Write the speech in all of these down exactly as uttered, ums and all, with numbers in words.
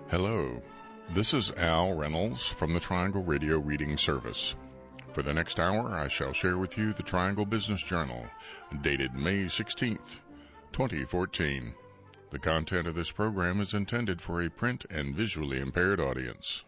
Hello, this is Al Reynolds from the Triangle Radio Reading Service. For the next hour, I shall share with you the Triangle Business Journal, dated May sixteenth, twenty fourteen. The content of this program is intended for a print and visually impaired audience.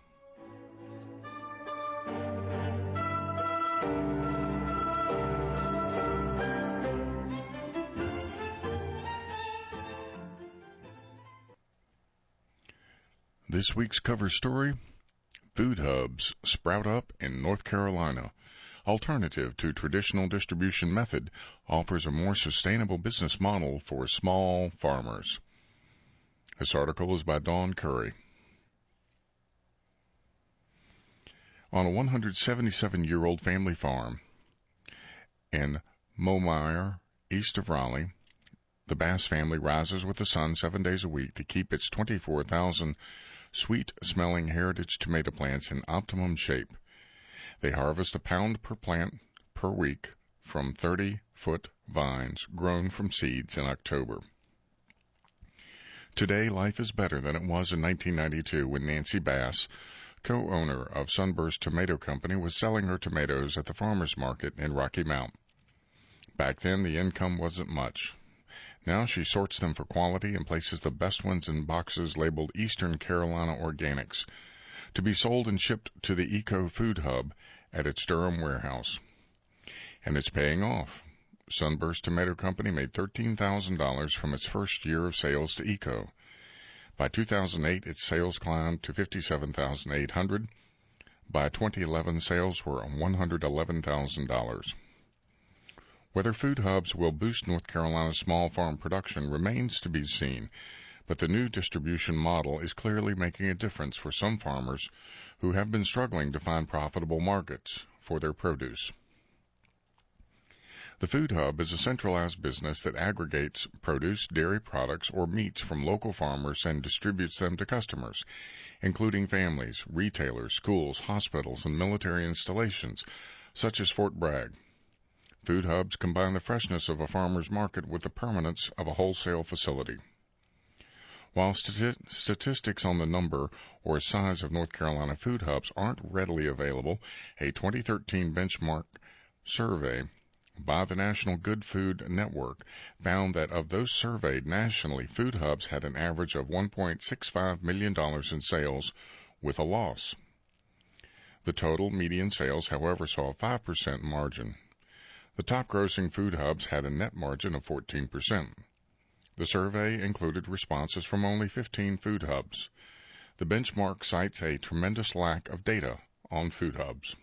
This week's cover story, Food Hubs Sprout Up in North Carolina. Alternative to traditional distribution method offers a more sustainable business model for small farmers. This article is by Dawn Curry. On a one hundred seventy-seven-year-old family farm in Momire, east of Raleigh, the Bass family rises with the sun seven days a week to keep its twenty-four thousand sweet-smelling heritage tomato plants in optimum shape. They harvest a pound per plant per week from thirty-foot vines grown from seeds in October. Today, life is better than it was in nineteen ninety-two when Nancy Bass, co-owner of Sunburst Tomato Company, was selling her tomatoes at the farmer's market in Rocky Mount. Back then, the income wasn't much. Now she sorts them for quality and places the best ones in boxes labeled Eastern Carolina Organics to be sold and shipped to the Eco Food Hub at its Durham warehouse. And it's paying off. Sunburst Tomato Company made thirteen thousand dollars from its first year of sales to Eco. By two thousand eight, its sales climbed to fifty-seven thousand eight hundred dollars. By twenty eleven, sales were one hundred eleven thousand dollars. Whether Food Hubs will boost North Carolina's small farm production remains to be seen, but the new distribution model is clearly making a difference for some farmers who have been struggling to find profitable markets for their produce. The Food Hub is a centralized business that aggregates produce, dairy products, or meats from local farmers and distributes them to customers, including families, retailers, schools, hospitals, and military installations, such as Fort Bragg. Food Hubs combine the freshness of a farmer's market with the permanence of a wholesale facility. While stati- statistics on the number or size of North Carolina Food Hubs aren't readily available, a twenty thirteen benchmark survey by the National Good Food Network found that of those surveyed nationally, Food Hubs had an average of one point six five million dollars in sales with a loss. The total median sales, however, saw a five percent margin. The top-grossing Food Hubs had a net margin of fourteen percent. The survey included responses from only fifteen Food Hubs. The benchmark cites a tremendous lack of data on Food Hubs.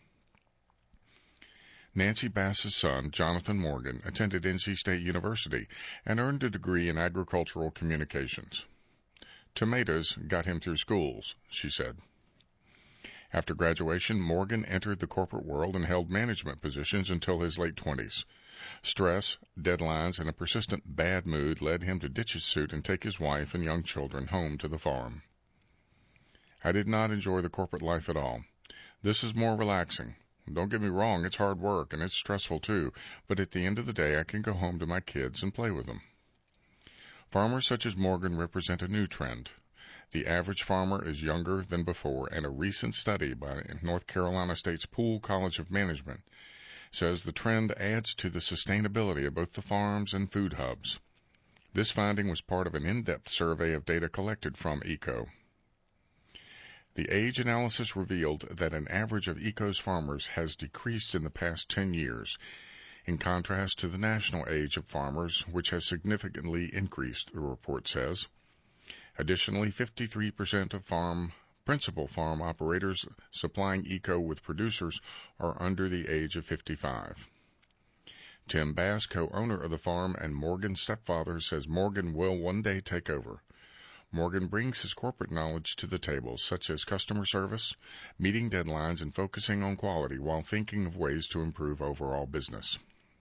Nancy Bass's son, Jonathan Morgan, attended N C State University and earned a degree in agricultural communications. Tomatoes got him through schools, she said. After graduation, Morgan entered the corporate world and held management positions until his late twenties. Stress, deadlines, and a persistent bad mood led him to ditch his suit and take his wife and young children home to the farm. I did not enjoy the corporate life at all. This is more relaxing. Don't get me wrong, it's hard work and it's stressful too, but at the end of the day, I can go home to my kids and play with them. Farmers such as Morgan represent a new trend. The average farmer is younger than before, and a recent study by North Carolina State's Poole College of Management says the trend adds to the sustainability of both the farms and Food Hubs. This finding was part of an in-depth survey of data collected from Eco. The age analysis revealed that an average of Eco's farmers has decreased in the past ten years, in contrast to the national age of farmers, which has significantly increased, the report says. Additionally, fifty-three percent of farm principal farm operators supplying Eco with producers are under the age of fifty-five. Tim Bass, co-owner of the farm and Morgan's stepfather, says Morgan will one day take over. Morgan brings his corporate knowledge to the table, such as customer service, meeting deadlines, and focusing on quality while thinking of ways to improve overall business.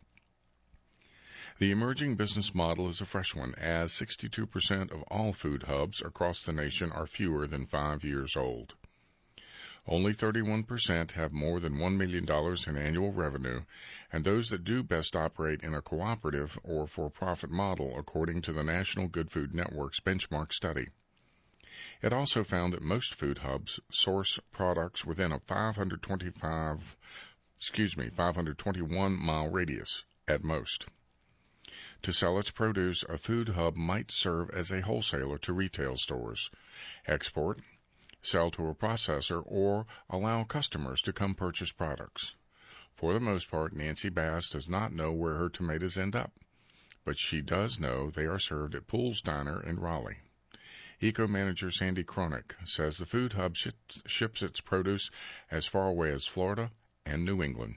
The emerging business model is a fresh one, as sixty-two percent of all Food Hubs across the nation are fewer than five years old. Only thirty-one percent have more than one million dollars in annual revenue, and those that do best operate in a cooperative or for-profit model, according to the National Good Food Network's benchmark study. It also found that most food hubs source products within a five hundred twenty-five, excuse me, five hundred twenty-one mile radius at most. To sell its produce, a food hub might serve as a wholesaler to retail stores, export, sell to a processor, or allow customers to come purchase products. For the most part, Nancy Bass does not know where her tomatoes end up, but she does know they are served at Pools Diner in Raleigh. Eco-manager Sandy Cronick says the food hub sh- ships its produce as far away as Florida and New England.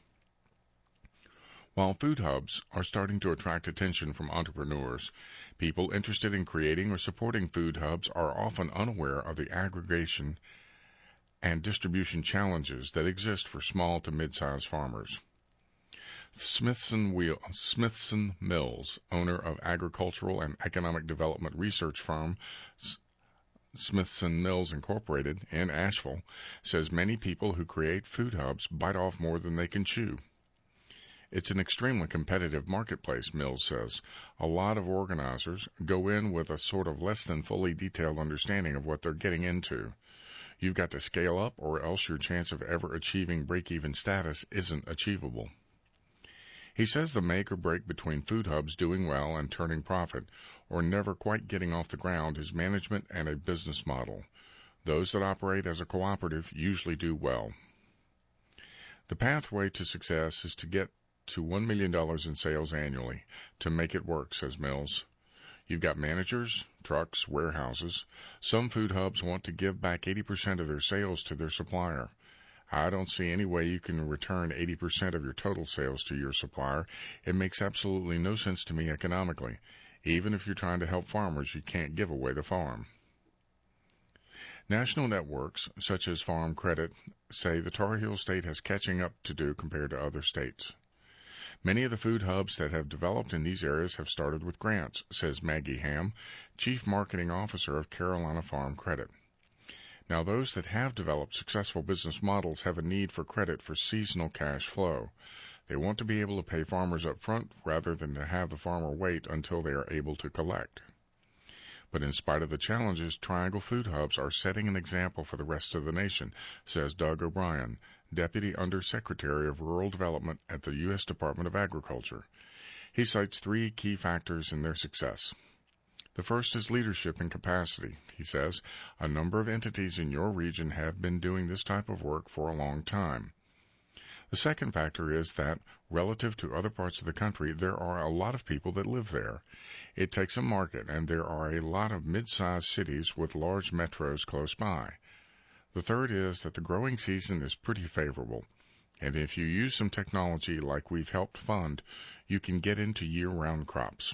While food hubs are starting to attract attention from entrepreneurs, people interested in creating or supporting food hubs are often unaware of the aggregation and distribution challenges that exist for small to mid-sized farmers. Smithson, Wheel, Smithson Mills, owner of agricultural and economic development research firm Smithson Mills Incorporated in Asheville, says many people who create food hubs bite off more than they can chew. It's an extremely competitive marketplace, Mills says. A lot of organizers go in with a sort of less than fully detailed understanding of what they're getting into. You've got to scale up, or else your chance of ever achieving break-even status isn't achievable. He says the make or break between food hubs doing well and turning profit, or never quite getting off the ground, is management and a business model. Those that operate as a cooperative usually do well. The pathway to success is to get to one million dollars in sales annually to make it work, says Mills. You've got managers, trucks, warehouses. Some food hubs want to give back eighty percent of their sales to their supplier. I don't see any way you can return eighty percent of your total sales to your supplier. It makes absolutely no sense to me economically. Even if you're trying to help farmers, you can't give away the farm. National networks, such as Farm Credit, say the Tar Heel State has catching up to do compared to other states. Many of the food hubs that have developed in these areas have started with grants, says Maggie Ham, Chief Marketing Officer of Carolina Farm Credit. Now, those that have developed successful business models have a need for credit for seasonal cash flow. They want to be able to pay farmers up front rather than to have the farmer wait until they are able to collect. But in spite of the challenges, Triangle Food Hubs are setting an example for the rest of the nation, says Doug O'Brien, Deputy Undersecretary of Rural Development at the U S Department of Agriculture. He cites three key factors in their success. The first is leadership and capacity. He says, a number of entities in your region have been doing this type of work for a long time. The second factor is that, relative to other parts of the country, there are a lot of people that live there. It takes a market, and there are a lot of mid-sized cities with large metros close by. The third is that the growing season is pretty favorable, and if you use some technology like we've helped fund, you can get into year-round crops.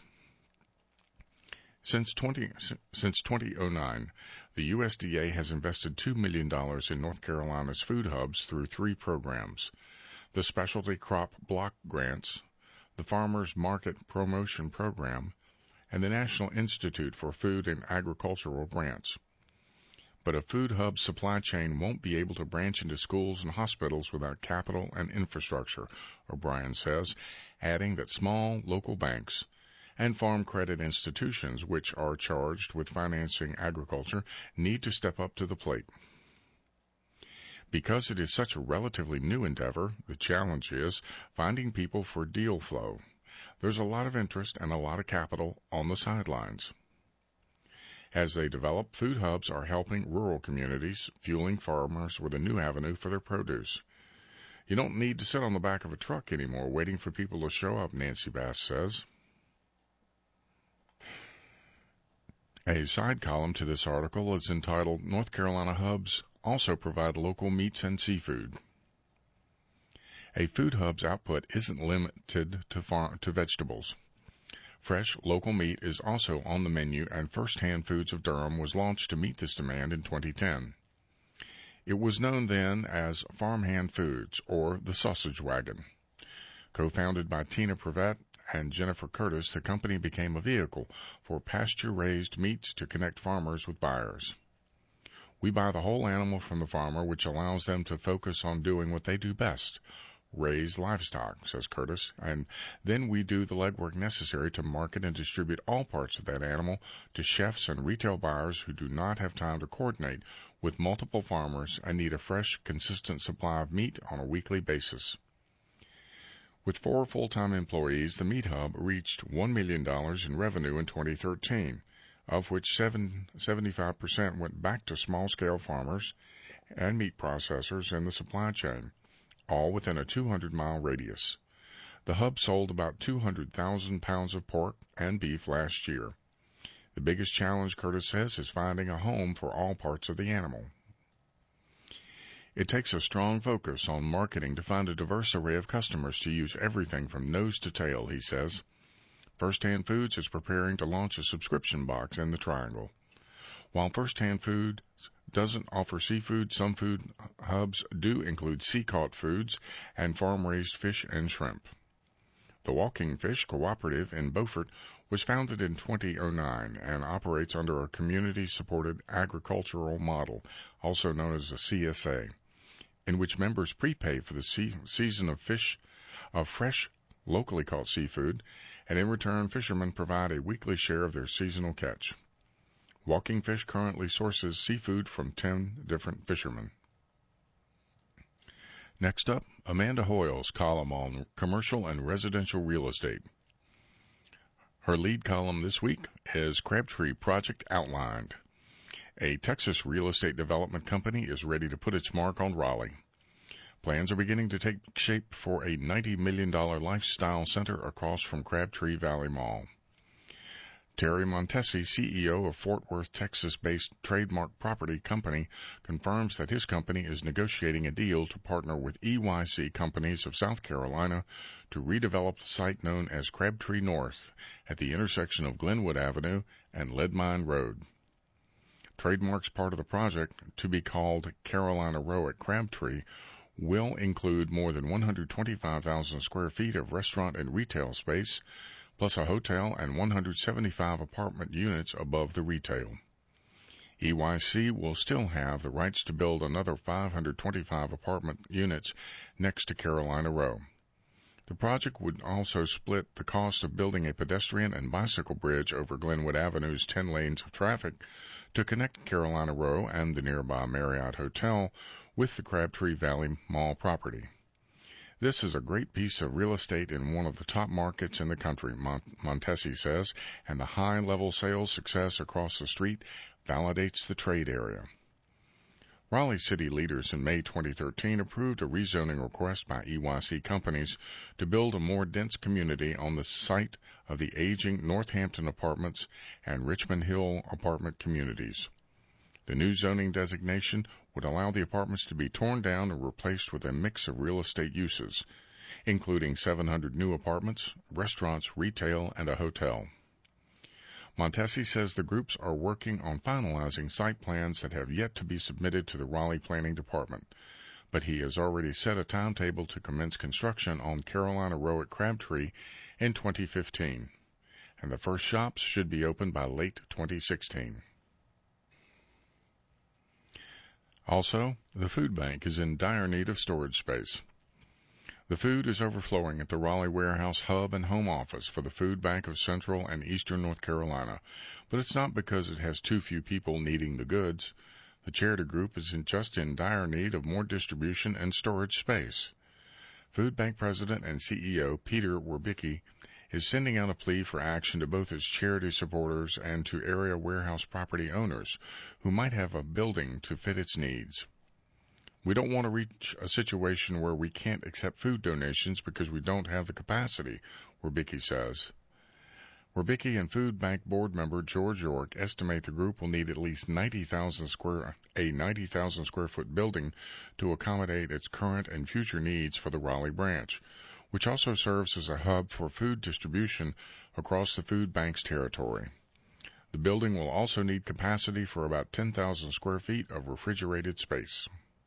Since, twenty, since two thousand nine, the U S D A has invested two million dollars in North Carolina's food hubs through three programs: the Specialty Crop Block Grants, the Farmers Market Promotion Program, and the National Institute for Food and Agricultural Grants. But a food hub supply chain won't be able to branch into schools and hospitals without capital and infrastructure, O'Brien says, adding that small local banks and farm credit institutions, which are charged with financing agriculture, need to step up to the plate. Because it is such a relatively new endeavor, the challenge is finding people for deal flow. There's a lot of interest and a lot of capital on the sidelines. As they develop, food hubs are helping rural communities, fueling farmers with a new avenue for their produce. You don't need to sit on the back of a truck anymore waiting for people to show up, Nancy Bass says. A side column to this article is entitled, North Carolina Hubs Also Provide Local Meats and Seafood. A food hub's output isn't limited to, farm, to vegetables. Fresh, local meat is also on the menu, and First Hand Foods of Durham was launched to meet this demand in twenty ten. It was known then as Farmhand Foods, or the Sausage Wagon. Co-founded by Tina Prevet and Jennifer Curtis, the company became a vehicle for pasture-raised meats to connect farmers with buyers. We buy the whole animal from the farmer, which allows them to focus on doing what they do best, raise livestock, says Curtis, and then we do the legwork necessary to market and distribute all parts of that animal to chefs and retail buyers who do not have time to coordinate with multiple farmers and need a fresh, consistent supply of meat on a weekly basis. With four full-time employees, the Meat Hub reached one million dollars in revenue in twenty thirteen, of which seventy-five percent went back to small-scale farmers and meat processors in the supply chain, all within a two hundred mile radius. The Hub sold about two hundred thousand pounds of pork and beef last year. The biggest challenge, Curtis says, is finding a home for all parts of the animal. It takes a strong focus on marketing to find a diverse array of customers to use everything from nose to tail, he says. First Hand Foods is preparing to launch a subscription box in the Triangle. While First Hand Foods doesn't offer seafood, some food hubs do include sea-caught foods and farm-raised fish and shrimp. The Walking Fish Cooperative in Beaufort was founded in two thousand nine and operates under a community-supported agricultural model, also known as a C S A, in which members prepay for the sea- season of fish, of fresh, locally caught seafood, and in return, fishermen provide a weekly share of their seasonal catch. Walking Fish currently sources seafood from ten different fishermen. Next up, Amanda Hoyle's column on commercial and residential real estate. Her lead column this week is Crabtree Project Outlined. A Texas real estate development company is ready to put its mark on Raleigh. Plans are beginning to take shape for a ninety million dollars lifestyle center across from Crabtree Valley Mall. Terry Montesi, C E O of Fort Worth, Texas-based Trademark Property Company, confirms that his company is negotiating a deal to partner with E Y C Companies of South Carolina to redevelop the site known as Crabtree North at the intersection of Glenwood Avenue and Lead Mine Road. Trademark's part of the project, to be called Carolina Row at Crabtree, will include more than one hundred twenty-five thousand square feet of restaurant and retail space, plus a hotel and one hundred seventy-five apartment units above the retail. E Y C will still have the rights to build another five hundred twenty-five apartment units next to Carolina Row. The project would also split the cost of building a pedestrian and bicycle bridge over Glenwood Avenue's ten lanes of traffic to connect Carolina Row and the nearby Marriott Hotel with the Crabtree Valley Mall property. This is a great piece of real estate in one of the top markets in the country, Montesi says, and the high-level sales success across the street validates the trade area. Raleigh city leaders in May twenty thirteen approved a rezoning request by E Y C Companies to build a more dense community on the site of the aging Northampton Apartments and Richmond Hill apartment communities. The new zoning designation would allow the apartments to be torn down and replaced with a mix of real estate uses, including seven hundred new apartments, restaurants, retail, and a hotel. Montesi says the groups are working on finalizing site plans that have yet to be submitted to the Raleigh Planning Department, but he has already set a timetable to commence construction on Carolina Row at Crabtree in twenty fifteen, and the first shops should be open by late twenty sixteen. Also, the food bank is in dire need of storage space. The food is overflowing at the Raleigh Warehouse Hub and Home Office for the Food Bank of Central and Eastern North Carolina, but it's not because it has too few people needing the goods. The charity group is in just in dire need of more distribution and storage space. Food Bank President and C E O Peter Werbicki is sending out a plea for action to both his charity supporters and to area warehouse property owners who might have a building to fit its needs. We don't want to reach a situation where we can't accept food donations because we don't have the capacity, Werbicki says. Werbicki and Food Bank board member George York estimate the group will need at least ninety thousand square a ninety thousand square foot building to accommodate its current and future needs for the Raleigh branch, which also serves as a hub for food distribution across the food bank's territory. The building will also need capacity for about ten thousand square feet of refrigerated space.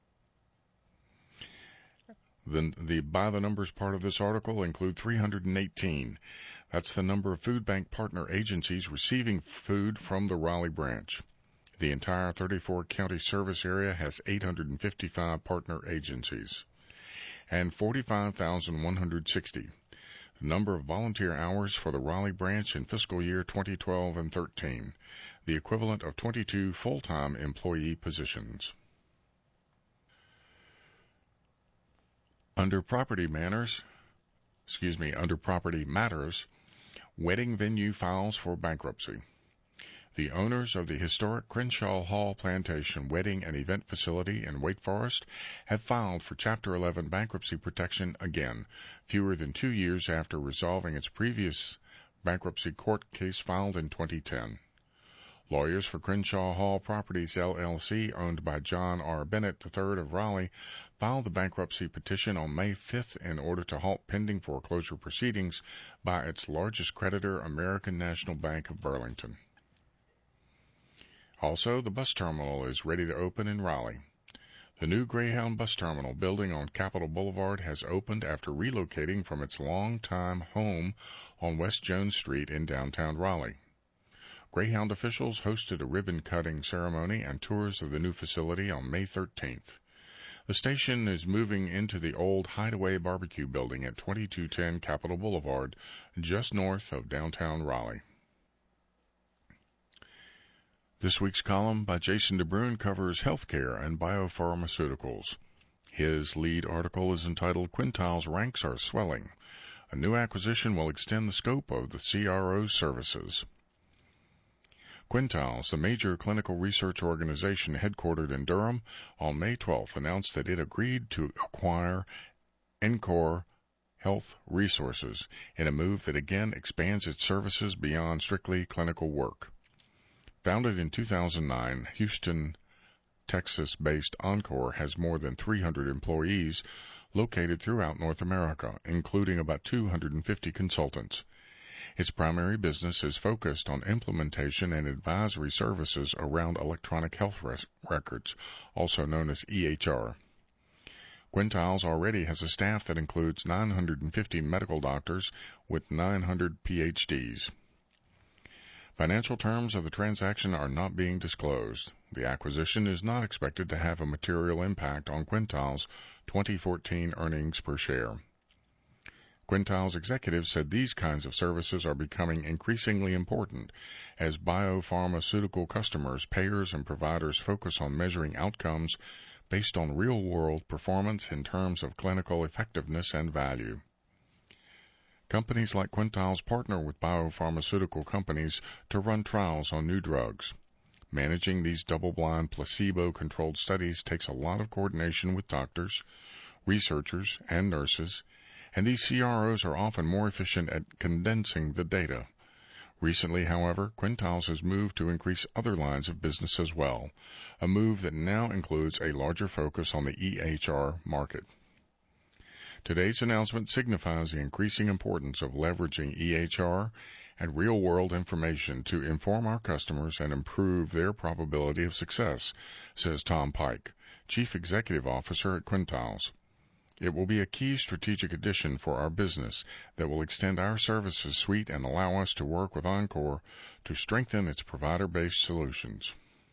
The, the by-the-numbers part of this article include three hundred eighteen. That's the number of food bank partner agencies receiving food from the Raleigh branch. The entire thirty-four county service area has eight hundred fifty-five partner agencies. and forty-five thousand one hundred sixty. The number of volunteer hours for the Raleigh branch in fiscal year twenty twelve and thirteen, the equivalent of twenty-two full-time employee positions. Under property manners, excuse me, under property matters, wedding venue files for bankruptcy. The owners of the historic Crenshaw Hall Plantation Wedding and Event Facility in Wake Forest have filed for Chapter eleven bankruptcy protection again, fewer than two years after resolving its previous bankruptcy court case filed in twenty ten. Lawyers for Crenshaw Hall Properties, L L C, owned by John R. Bennett the third of Raleigh, filed the bankruptcy petition on May fifth in order to halt pending foreclosure proceedings by its largest creditor, American National Bank of Burlington. Also, the bus terminal is ready to open in Raleigh. The new Greyhound bus terminal building on Capitol Boulevard has opened after relocating from its long-time home on West Jones Street in downtown Raleigh. Greyhound officials hosted a ribbon-cutting ceremony and tours of the new facility on May thirteenth. The station is moving into the old Hideaway Barbecue building at twenty-two ten Capitol Boulevard, just north of downtown Raleigh. This week's column by Jason DeBruin covers healthcare and biopharmaceuticals. His lead article is entitled Quintile's Ranks Are Swelling. A new acquisition will extend the scope of the C R O's services. Quintiles, the major clinical research organization headquartered in Durham, on May twelfth announced that it agreed to acquire Encore Health Resources in a move that again expands its services beyond strictly clinical work. Founded in two thousand nine, Houston, Texas-based Encore has more than three hundred employees located throughout North America, including about two hundred fifty consultants. Its primary business is focused on implementation and advisory services around electronic health res- records, also known as E H R. Quintiles already has a staff that includes nine hundred fifty medical doctors with nine hundred P H Ds. Financial terms of the transaction are not being disclosed. The acquisition is not expected to have a material impact on Quintile's twenty fourteen earnings per share. Quintile's executives said these kinds of services are becoming increasingly important as biopharmaceutical customers, payers, and providers focus on measuring outcomes based on real-world performance in terms of clinical effectiveness and value. Companies like Quintiles partner with biopharmaceutical companies to run trials on new drugs. Managing these double-blind, placebo-controlled studies takes a lot of coordination with doctors, researchers, and nurses, and these C R Os are often more efficient at condensing the data. Recently, however, Quintiles has moved to increase other lines of business as well, a move that now includes a larger focus on the E H R market. Today's announcement signifies the increasing importance of leveraging E H R and real-world information to inform our customers and improve their probability of success, says Tom Pike, Chief Executive Officer at Quintiles. It will be a key strategic addition for our business that will extend our services suite and allow us to work with Encore to strengthen its provider-based solutions.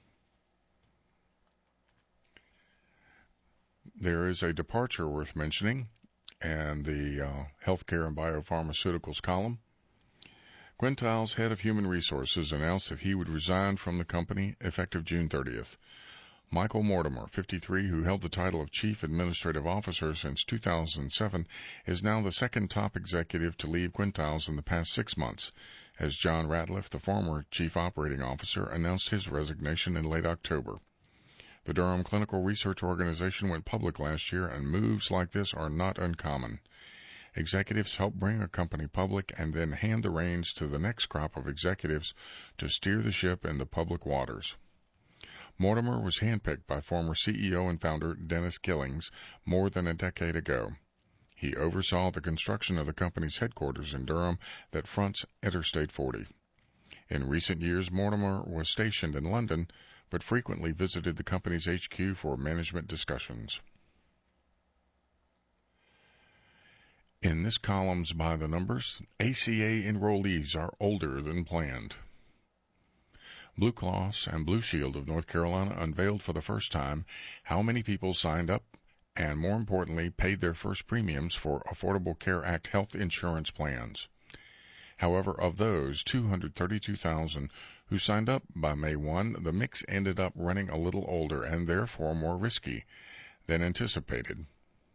There is a departure worth mentioning, and the uh, Healthcare and Biopharmaceuticals column. Quintile's head of human resources announced that he would resign from the company effective June thirtieth. Michael Mortimer, fifty-three, who held the title of Chief Administrative Officer since two thousand seven, is now the second top executive to leave Quintiles in the past six months, as John Ratliff, the former Chief Operating Officer, announced his resignation in late October. The Durham Clinical Research Organization went public last year, and moves like this are not uncommon. Executives help bring a company public and then hand the reins to the next crop of executives to steer the ship in the public waters. Mortimer was handpicked by former C E O and founder Dennis Killings more than a decade ago. He oversaw the construction of the company's headquarters in Durham that fronts Interstate forty. In recent years, Mortimer was stationed in London, but frequently visited the company's H Q for management discussions. In this column's By the Numbers, A C A enrollees are older than planned. Blue Cross and Blue Shield of North Carolina unveiled for the first time how many people signed up and more importantly, paid their first premiums for Affordable Care Act health insurance plans. However, of those two hundred thirty-two thousand who signed up by May first, the mix ended up running a little older and therefore more risky than anticipated.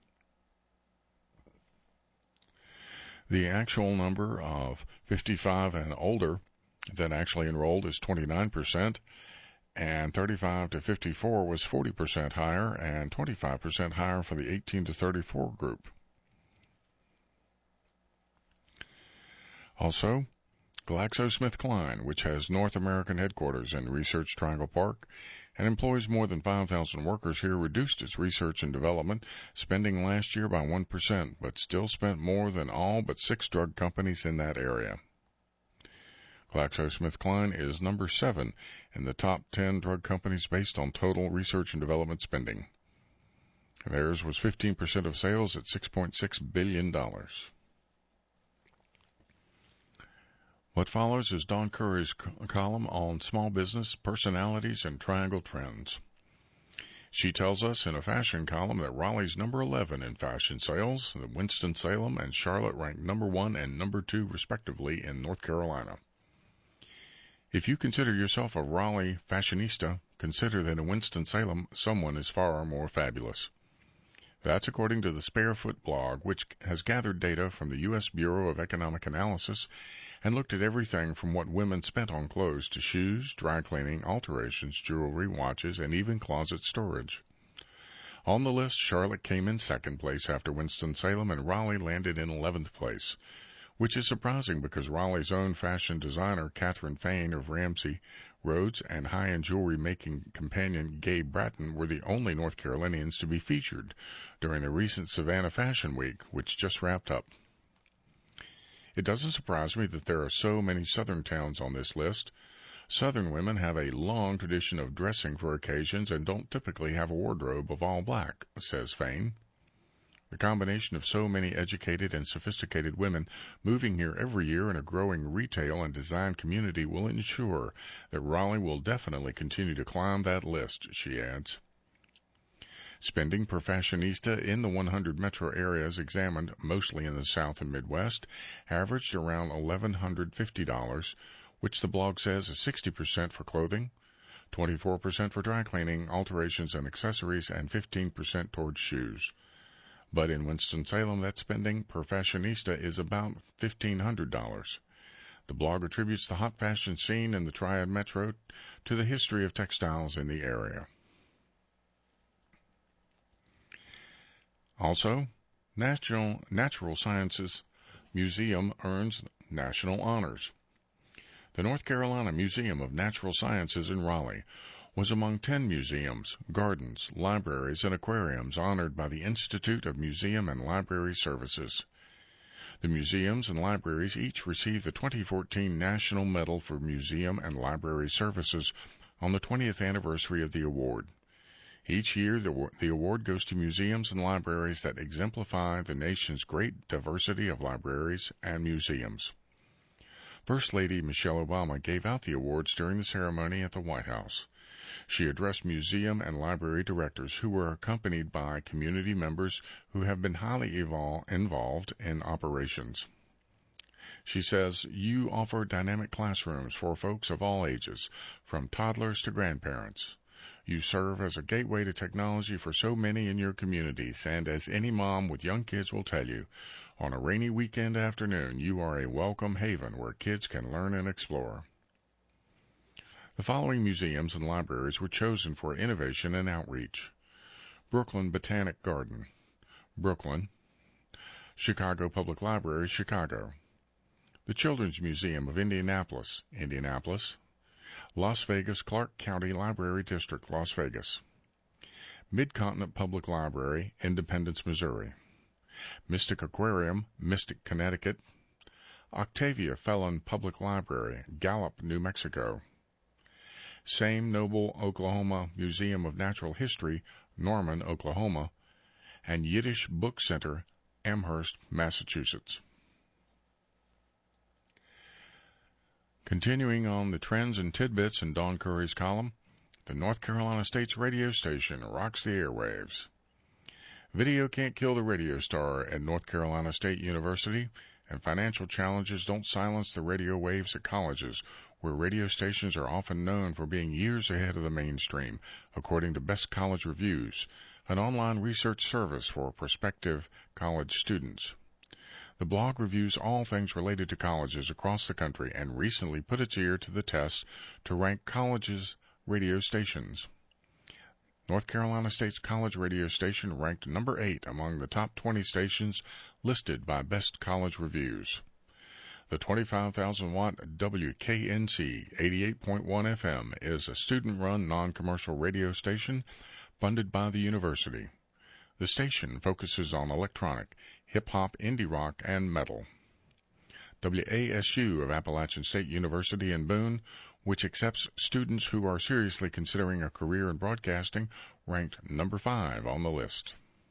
The actual number of fifty-five and older that actually enrolled is twenty-nine percent, and thirty-five to fifty-four was forty percent higher and twenty-five percent higher for the eighteen to thirty-four group. Also, GlaxoSmithKline, which has North American headquarters in Research Triangle Park and employs more than five thousand workers here, reduced its research and development spending last year by one percent, but still spent more than all but six drug companies in that area. GlaxoSmithKline is number seven in the top ten drug companies based on total research and development spending. Theirs was fifteen percent of sales at six point six billion dollars. What follows is Dawn Curry's column on small business, personalities, and triangle trends. She tells us in a fashion column that Raleigh's number eleven in fashion sales, that Winston-Salem and Charlotte ranked number one and number two, respectively, in North Carolina. If you consider yourself a Raleigh fashionista, consider that in Winston-Salem someone is far more fabulous. That's according to the Sparefoot blog, which has gathered data from the U S Bureau of Economic Analysis and looked at everything from what women spent on clothes to shoes, dry cleaning, alterations, jewelry, watches, and even closet storage. On the list, Charlotte came in second place after Winston-Salem, and Raleigh landed in eleventh place, which is surprising because Raleigh's own fashion designer, Catherine Fain of Ramsey Rhodes, and high-end jewelry-making companion Gabe Bratton were the only North Carolinians to be featured during the recent Savannah Fashion Week, which just wrapped up. It doesn't surprise me that there are so many Southern towns on this list. Southern women have a long tradition of dressing for occasions and don't typically have a wardrobe of all black, says Fain. The combination of so many educated and sophisticated women moving here every year in a growing retail and design community will ensure that Raleigh will definitely continue to climb that list, she adds. Spending per fashionista in the one hundred metro areas examined, mostly in the South and Midwest, averaged around one thousand one hundred fifty dollars, which the blog says is sixty percent for clothing, twenty-four percent for dry cleaning, alterations and accessories, and fifteen percent towards shoes. But in Winston-Salem, that spending per fashionista is about fifteen hundred dollars. The blog attributes the hot fashion scene in the Triad Metro to the history of textiles in the area. Also, National Natural Sciences Museum earns national honors. The North Carolina Museum of Natural Sciences in Raleigh was among ten museums, gardens, libraries, and aquariums honored by the Institute of Museum and Library Services. The museums and libraries each received the twenty fourteen National Medal for Museum and Library Services on the twentieth anniversary of the award. Each year, the, the award goes to museums and libraries that exemplify the nation's great diversity of libraries and museums. First Lady Michelle Obama gave out the awards during the ceremony at the White House. She addressed museum and library directors who were accompanied by community members who have been highly evol- involved in operations. She says, "You offer dynamic classrooms for folks of all ages, from toddlers to grandparents. You serve as a gateway to technology for so many in your communities, and as any mom with young kids will tell you, on a rainy weekend afternoon, you are a welcome haven where kids can learn and explore." The following museums and libraries were chosen for innovation and outreach: Brooklyn Botanic Garden, Brooklyn; Chicago Public Library, Chicago; the Children's Museum of Indianapolis, Indianapolis; Las Vegas Clark County Library District, Las Vegas; Mid-Continent Public Library, Independence, Missouri; Mystic Aquarium, Mystic, Connecticut; Octavia Felon Public Library, Gallup, New Mexico; Same Noble, Oklahoma Museum of Natural History, Norman, Oklahoma; and Yiddish Book Center, Amherst, Massachusetts. Continuing on the trends and tidbits in Dawn Curry's column, the North Carolina State's radio station rocks the airwaves. Video can't kill the radio star at North Carolina State University, and financial challenges don't silence the radio waves at colleges, where radio stations are often known for being years ahead of the mainstream, according to Best College Reviews, an online research service for prospective college students. The blog reviews all things related to colleges across the country and recently put its ear to the test to rank colleges' radio stations. North Carolina State's college radio station ranked number eight among the top twenty stations listed by Best College Reviews. The twenty-five thousand watt W K N C eighty-eight point one F M is a student-run non-commercial radio station funded by the university. The station focuses on electronic, hip-hop, indie rock, and metal. W A S U of Appalachian State University in Boone, which accepts students who are seriously considering a career in broadcasting, ranked number five on the list.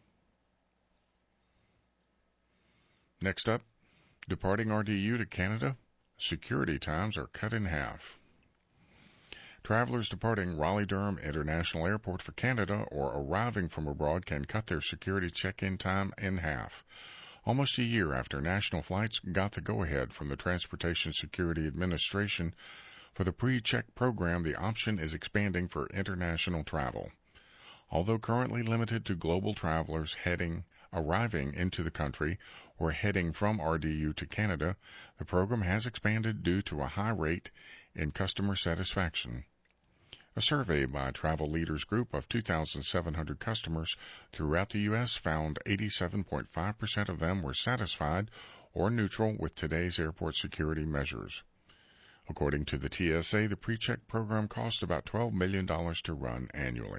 Next up, departing R D U to Canada, security times are cut in half. Travelers departing Raleigh-Durham International Airport for Canada or arriving from abroad can cut their security check-in time in half. Almost a year after national flights got the go-ahead from the Transportation Security Administration for the pre-check program, the option is expanding for international travel. Although currently limited to global travelers heading, arriving into the country or heading from R D U to Canada, the program has expanded due to a high rate in customer satisfaction. A survey by Travel Leaders Group of two thousand seven hundred customers throughout the U S found eighty-seven point five percent of them were satisfied or neutral with today's airport security measures. According to the T S A, the pre-check program costs about twelve million dollars to run annually.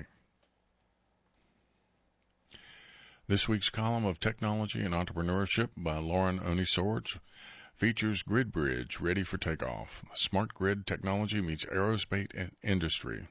This week's column of Technology and Entrepreneurship by Lauren Oni-Sorge features GridBridge ready for takeoff. Smart grid technology meets aerospace industry.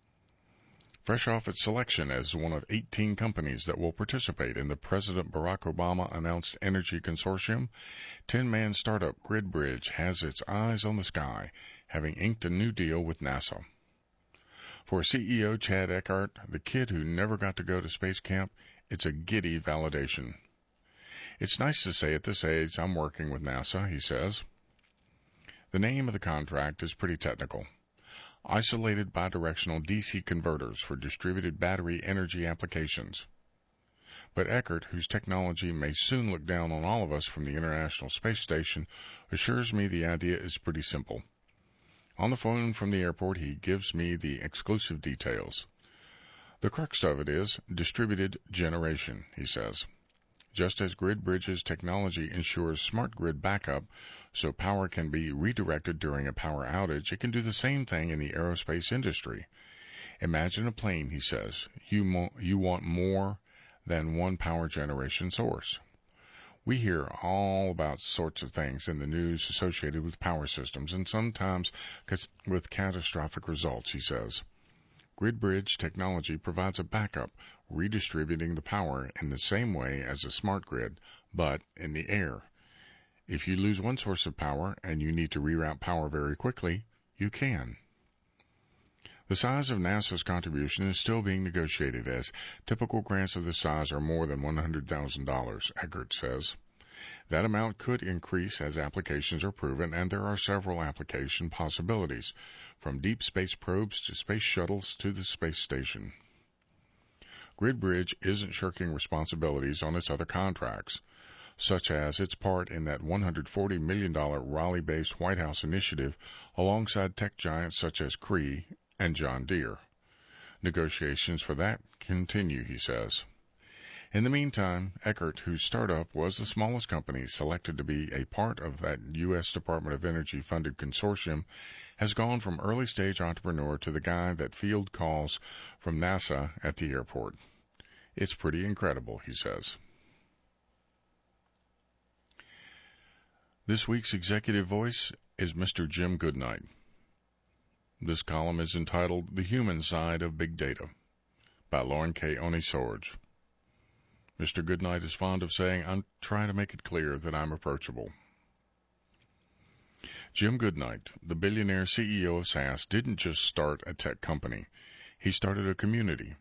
Fresh off its selection as one of eighteen companies that will participate in the President Barack Obama announced energy consortium, ten-man startup GridBridge has its eyes on the sky, having inked a new deal with NASA. For C E O Chad Eckert, the kid who never got to go to space camp, it's a giddy validation. It's nice to say at this age I'm working with NASA, he says. The name of the contract is pretty technical. Isolated bidirectional D C converters for distributed battery energy applications. But Eckert, whose technology may soon look down on all of us from the International Space Station, assures me the idea is pretty simple. On the phone from the airport, he gives me the exclusive details. The crux of it is distributed generation, he says. Just as GridBridge's technology ensures smart grid backup so power can be redirected during a power outage, it can do the same thing in the aerospace industry. Imagine a plane, he says. You, mo- you want more than one power generation source. We hear all about sorts of things in the news associated with power systems, and sometimes with catastrophic results, he says. GridBridge technology provides a backup, redistributing the power in the same way as a smart grid, but in the air. If you lose one source of power and you need to reroute power very quickly, you can. The size of NASA's contribution is still being negotiated, as typical grants of this size are more than one hundred thousand dollars, Eckert says. That amount could increase as applications are proven, and there are several application possibilities, from deep space probes to space shuttles to the space station. GridBridge isn't shirking responsibilities on its other contracts, such as its part in that one hundred forty million dollars Raleigh-based White House initiative alongside tech giants such as Cree and John Deere. Negotiations for that continue, he says. In the meantime, Eckert, whose startup was the smallest company selected to be a part of that U S Department of Energy-funded consortium, has gone from early-stage entrepreneur to the guy that field calls from NASA at the airport. It's pretty incredible, he says. This week's executive voice is Mister Jim Goodnight. This column is entitled The Human Side of Big Data by Lauren K. Oni-Sorge. Mister Goodnight is fond of saying, I'm trying to make it clear that I'm approachable. Jim Goodnight, the billionaire C E O of S A S, didn't just start a tech company. He started a community.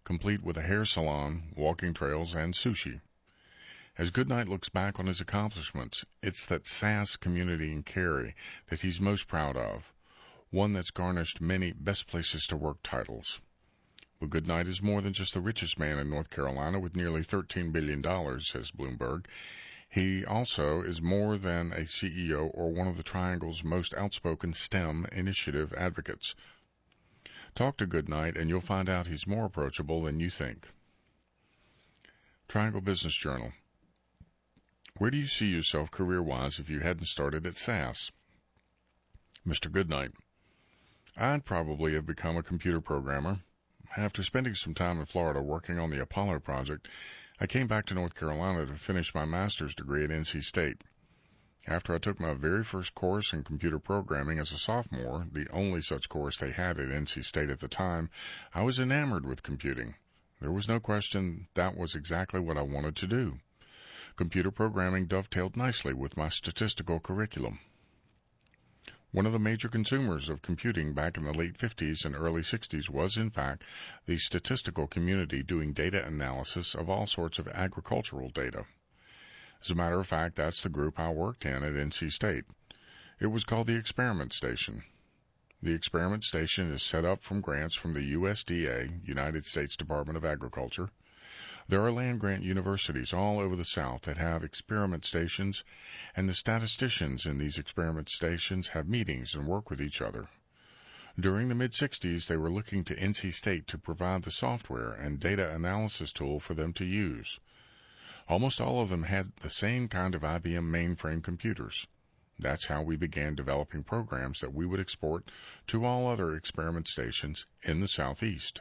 complete with a hair salon, walking trails, and sushi. As Goodnight looks back on his accomplishments, it's that SaaS community in Cary that he's most proud of, one that's garnished many Best Places to Work titles. But Goodnight is more than just the richest man in North Carolina with nearly thirteen billion dollars, says Bloomberg. He also is more than a C E O or one of the Triangle's most outspoken STEM initiative advocates. Talk to Goodnight and you'll find out he's more approachable than you think. Triangle Business Journal. Where do you see yourself career-wise if you hadn't started at SaaS? Mister Goodnight. I'd probably have become a computer programmer. After spending some time in Florida working on the Apollo project, I came back to North Carolina to finish my master's degree at N C State. After I took my very first course in computer programming as a sophomore, the only such course they had at N C State at the time, I was enamored with computing. There was no question that was exactly what I wanted to do. Computer programming dovetailed nicely with my statistical curriculum. One of the major consumers of computing back in the late fifties and early sixties was, in fact, the statistical community doing data analysis of all sorts of agricultural data. As a matter of fact, that's the group I worked in at N C State. It was called the Experiment Station. The Experiment Station is set up from grants from the U S D A, United States Department of Agriculture. There are land-grant universities all over the South that have experiment stations, and the statisticians in these experiment stations have meetings and work with each other. During the mid-sixties, they were looking to N C State to provide the software and data analysis tool for them to use. Almost all of them had the same kind of I B M mainframe computers. That's how we began developing programs that we would export to all other experiment stations in the Southeast.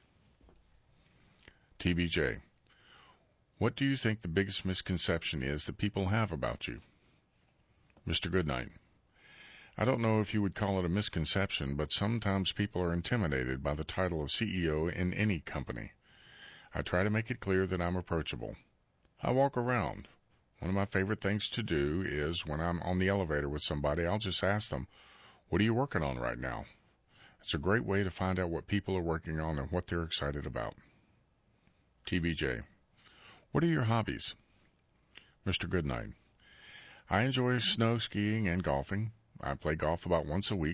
T B J. What do you think the biggest misconception is that people have about you? Mister Goodnight. I don't know if you would call it a misconception, but sometimes people are intimidated by the title of C E O in any company. I try to make it clear that I'm approachable. I walk around. One of my favorite things to do is when I'm on the elevator with somebody, I'll just ask them, what are you working on right now? It's a great way to find out what people are working on and what they're excited about. T B J. What are your hobbies? Mister Goodnight. I enjoy snow skiing and golfing. I play golf about once a week.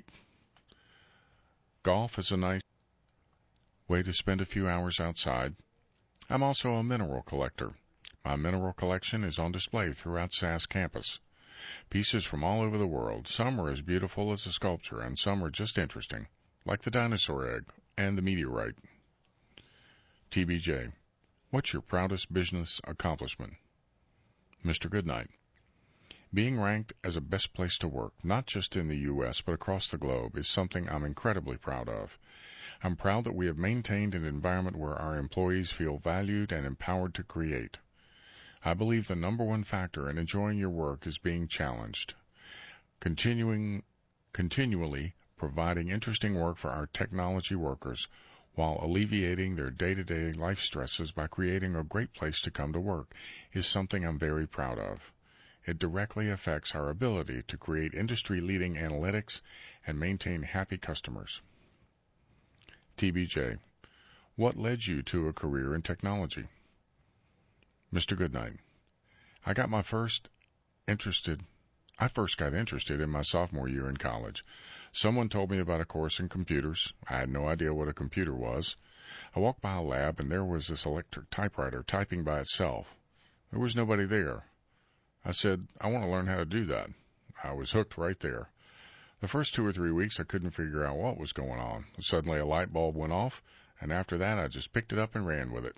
Golf is a nice way to spend a few hours outside. I'm also a mineral collector. My mineral collection is on display throughout SaaS campus. Pieces from all over the world. Some are as beautiful as a sculpture, and some are just interesting, like the dinosaur egg and the meteorite. T B J. What's your proudest business accomplishment? Mister Goodnight. Being ranked as a best place to work, not just in the U S but across the globe, is something I'm incredibly proud of. I'm proud that we have maintained an environment where our employees feel valued and empowered to create. I believe the number one factor in enjoying your work is being challenged, continuing, continually providing interesting work for our technology workers, while alleviating their day-to-day life stresses by creating a great place to come to work, is something I'm very proud of. It directly affects our ability to create industry-leading analytics and maintain happy customers. T B J. What led you to a career in technology? Mister Goodnight. I got my first interested I first got interested in my sophomore year in college. Someone told me about a course in computers. I had no idea what a computer was. I walked by a lab, and there was this electric typewriter typing by itself. There was nobody there. I said, I want to learn how to do that. I was hooked right there. The first two or three weeks, I couldn't figure out what was going on. Suddenly, a light bulb went off, and after that, I just picked it up and ran with it.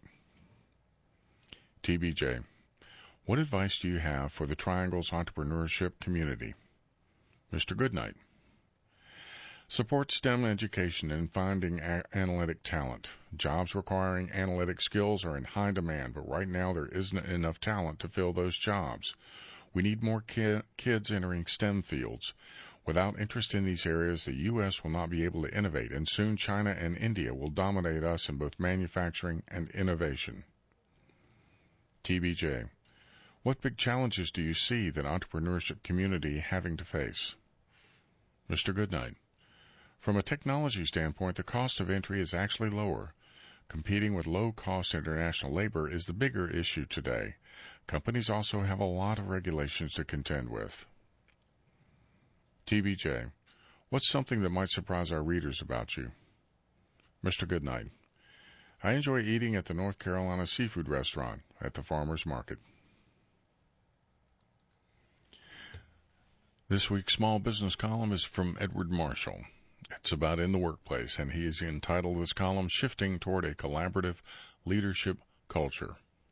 T B J. What advice do you have for the Triangle's entrepreneurship community? Mister Goodnight. Support STEM education and finding a- analytic talent. Jobs requiring analytic skills are in high demand, but right now there isn't enough talent to fill those jobs. We need more ki- kids entering STEM fields. Without interest in these areas, the U S will not be able to innovate, and soon China and India will dominate us in both manufacturing and innovation. T B J. What big challenges do you see the entrepreneurship community having to face? Mister Goodnight. From a technology standpoint, the cost of entry is actually lower. Competing with low-cost international labor is the bigger issue today. Companies also have a lot of regulations to contend with. T B J, what's something that might surprise our readers about you? Mister Goodnight, I enjoy eating at the North Carolina Seafood Restaurant at the Farmers Market. This week's small business column is from Edward Marshall. It's about in the workplace, and he is entitled this column, Shifting Toward a Collaborative Leadership Culture.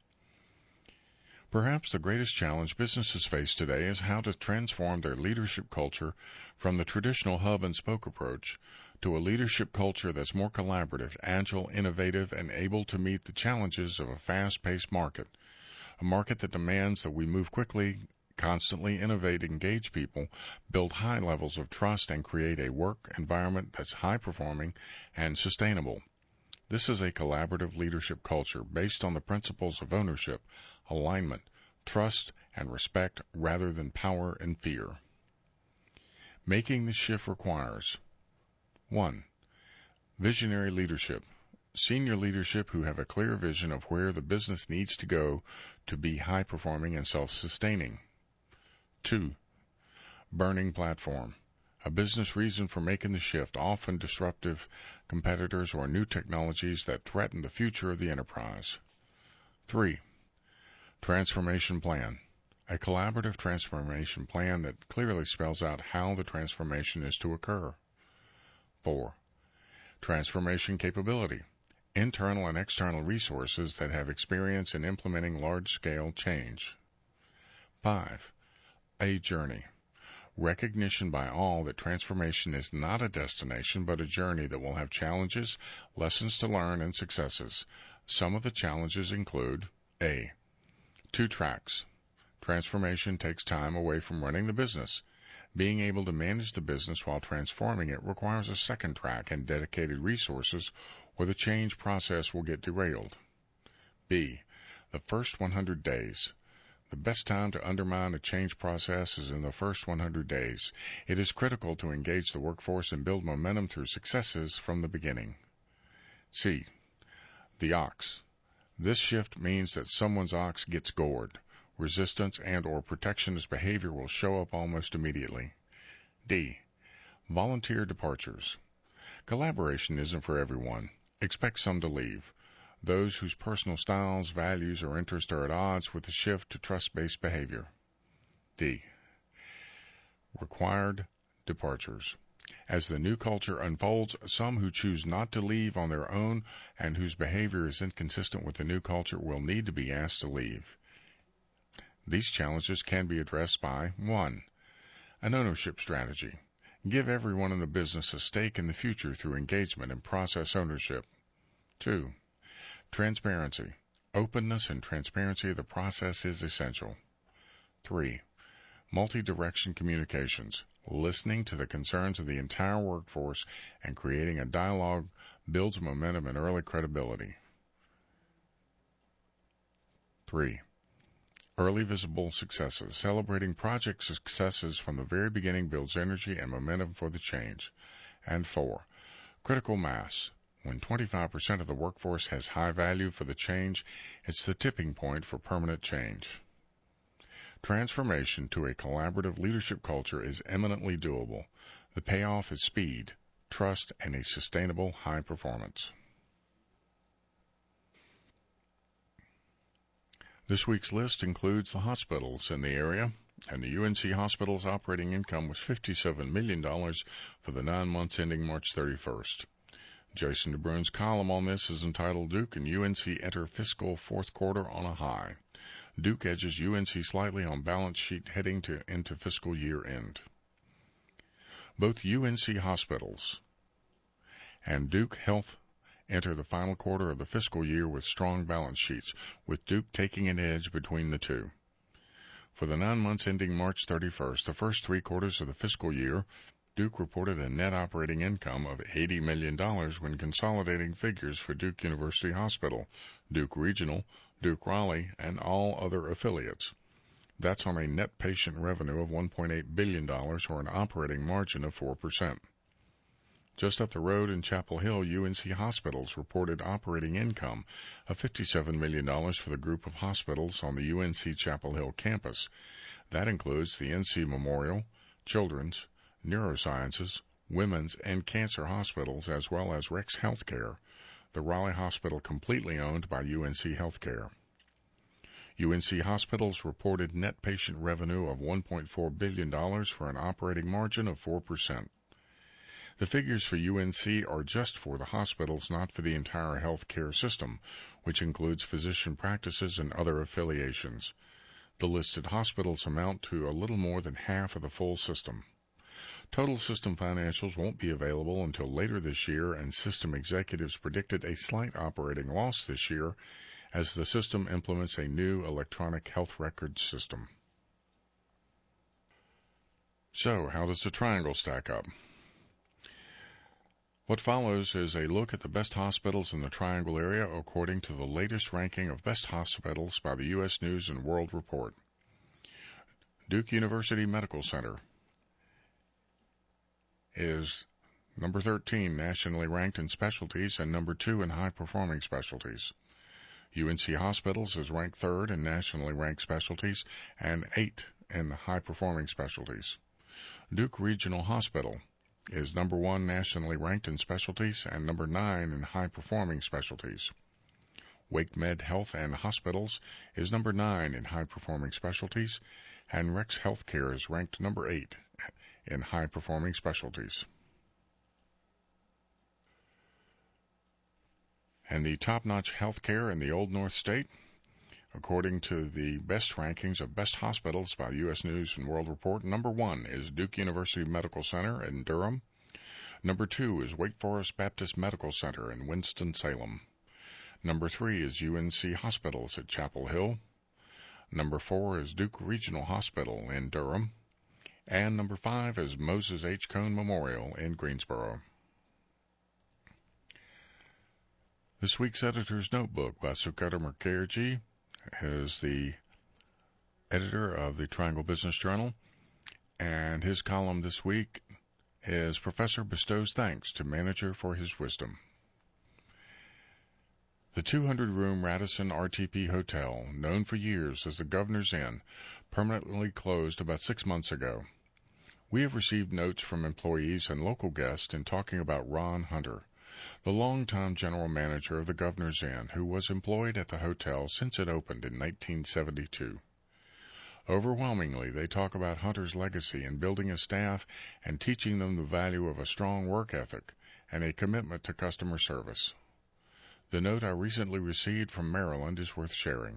Perhaps the greatest challenge businesses face today is how to transform their leadership culture from the traditional hub and spoke approach to a leadership culture that's more collaborative, agile, innovative, and able to meet the challenges of a fast-paced market, a market that demands that we move quickly, constantly innovate, engage people, build high levels of trust, and create a work environment that's high-performing and sustainable. This is a collaborative leadership culture based on the principles of ownership, alignment, trust, and respect rather than power and fear. Making the shift requires one. Visionary leadership. Senior leadership who have a clear vision of where the business needs to go to be high-performing and self-sustaining. Two. Burning platform. A business reason for making the shift, often disruptive competitors or new technologies that threaten the future of the enterprise. Three. Transformation plan. A collaborative transformation plan that clearly spells out how the transformation is to occur. Four. Transformation capability. Internal and external resources that have experience in implementing large-scale change. Five. A journey. Recognition by all that transformation is not a destination but a journey that will have challenges, lessons to learn, and successes. Some of the challenges include A. Two tracks. Transformation takes time away from running the business. Being able to manage the business while transforming it requires a second track and dedicated resources, or the change process will get derailed. B. The first one hundred days. The best time to undermine a change process is in the first one hundred days. It is critical to engage the workforce and build momentum through successes from the beginning. C. The ox. This shift means that someone's ox gets gored. Resistance and or protectionist behavior will show up almost immediately. D. Volunteer departures. Collaboration isn't for everyone. Expect some to leave. Those whose personal styles, values, or interests are at odds with the shift to trust-based behavior. D. Required departures. As the new culture unfolds, some who choose not to leave on their own and whose behavior is inconsistent with the new culture will need to be asked to leave. These challenges can be addressed by one. An ownership strategy. Give everyone in the business a stake in the future through engagement and process ownership. Two. Transparency. Openness and transparency of the process is essential. Three. Multi-direction communications. Listening to the concerns of the entire workforce and creating a dialogue builds momentum and early credibility. Three. Early visible successes. Celebrating project successes from the very beginning builds energy and momentum for the change. And four. Critical mass. When twenty-five percent of the workforce has high value for the change, it's the tipping point for permanent change. Transformation to a collaborative leadership culture is eminently doable. The payoff is speed, trust, and a sustainable high performance. This week's list includes the hospitals in the area, and the U N C Hospital's operating income was fifty-seven million dollars for the nine months ending March thirty-first. Jason DeBruyn's column on this is entitled Duke and U N C Enter Fiscal Fourth Quarter on a High. Duke edges U N C slightly on balance sheet heading to into fiscal year end. Both U N C hospitals and Duke Health enter the final quarter of the fiscal year with strong balance sheets, with Duke taking an edge between the two. For the nine months ending March thirty-first, the first three quarters of the fiscal year, Duke reported a net operating income of eighty million dollars when consolidating figures for Duke University Hospital, Duke Regional, Duke Raleigh, and all other affiliates. That's on a net patient revenue of one point eight billion dollars or an operating margin of four percent. Just up the road in Chapel Hill, U N C Hospitals reported operating income of fifty-seven million dollars for the group of hospitals on the U N C Chapel Hill campus. That includes the N C Memorial, Children's, Neurosciences, Women's, and Cancer hospitals, as well as Rex Healthcare, the Raleigh hospital completely owned by U N C Healthcare. U N C Hospitals reported net patient revenue of one point four billion dollars for an operating margin of four percent. The figures for U N C are just for the hospitals, not for the entire health care system, which includes physician practices and other affiliations. The listed hospitals amount to a little more than half of the full system. Total system financials won't be available until later this year, and system executives predicted a slight operating loss this year as the system implements a new electronic health record system. So, how does the triangle stack up? What follows is a look at the best hospitals in the Triangle area according to the latest ranking of best hospitals by the U S News and World Report. Duke University Medical Center is number thirteen nationally ranked in specialties and number two in high-performing specialties. U N C Hospitals is ranked third in nationally ranked specialties and eighth in high-performing specialties. Duke Regional Hospital is number one nationally ranked in specialties and number nine in high-performing specialties. WakeMed Health and Hospitals is number nine in high-performing specialties, and Rex Healthcare is ranked number eight in high-performing specialties. And the top-notch healthcare in the Old North State, according to the best rankings of best hospitals by U S News and World Report, number one is Duke University Medical Center in Durham. Number two is Wake Forest Baptist Medical Center in Winston-Salem. Number three is U N C Hospitals at Chapel Hill. Number four is Duke Regional Hospital in Durham. And number five is Moses H. Cone Memorial in Greensboro. This week's Editor's Notebook by Sukata Mukherjee is the editor of the Triangle Business Journal, and his column this week is Professor Bestows Thanks to Manager for His Wisdom. The two hundred room Radisson R T P Hotel, known for years as the Governor's Inn, permanently closed about six months ago. We have received notes from employees and local guests in talking about Ron Hunter, the longtime general manager of the Governor's Inn, who was employed at the hotel since it opened in nineteen seventy-two. Overwhelmingly, they talk about Hunter's legacy in building a staff and teaching them the value of a strong work ethic and a commitment to customer service. The note I recently received from Maryland is worth sharing.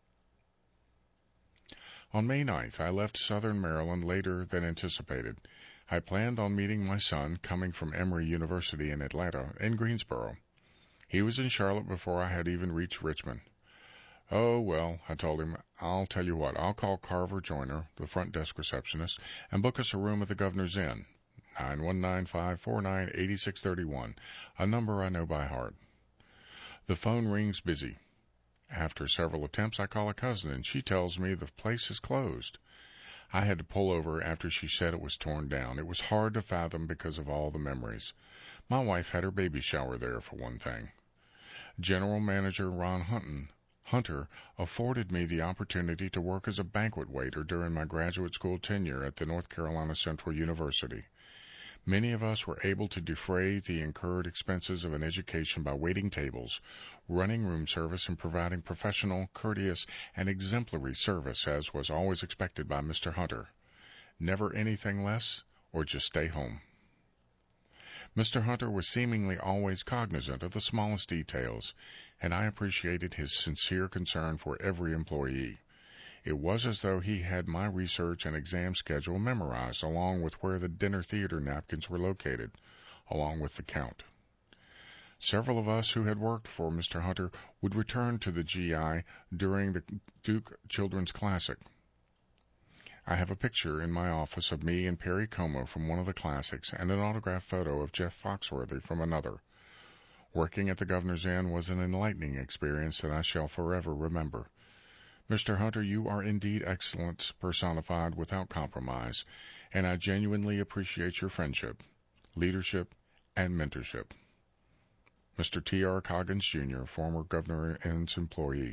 On May ninth, I left Southern Maryland later than anticipated. I planned on meeting my son, coming from Emory University in Atlanta, in Greensboro. He was in Charlotte before I had even reached Richmond. Oh, well, I told him, I'll tell you what, I'll call Carver Joyner, the front desk receptionist, and book us a room at the Governor's Inn, nine one nine, five four nine, eight six three one, a number I know by heart. The phone rings busy. After several attempts, I call a cousin, and she tells me the place is closed. I had to pull over after she said it was torn down. It was hard to fathom because of all the memories. My wife had her baby shower there, for one thing. General Manager Ron Hunton, Hunter afforded me the opportunity to work as a banquet waiter during my graduate school tenure at the North Carolina Central University. Many of us were able to defray the incurred expenses of an education by waiting tables, running room service, and providing professional, courteous, and exemplary service, as was always expected by Mister Hunter. Never anything less, or just stay home. Mister Hunter was seemingly always cognizant of the smallest details, and I appreciated his sincere concern for every employee. It was as though he had my research and exam schedule memorized, along with where the dinner theater napkins were located, along with the count. Several of us who had worked for Mister Hunter would return to the G I during the Duke Children's Classic. I have a picture in my office of me and Perry Como from one of the classics and an autographed photo of Jeff Foxworthy from another. Working at the Governor's Inn was an enlightening experience that I shall forever remember. Mister Hunter, you are indeed excellence personified without compromise, and I genuinely appreciate your friendship, leadership, and mentorship. Mister T R. Coggins, Junior, former Governor Inn's employee.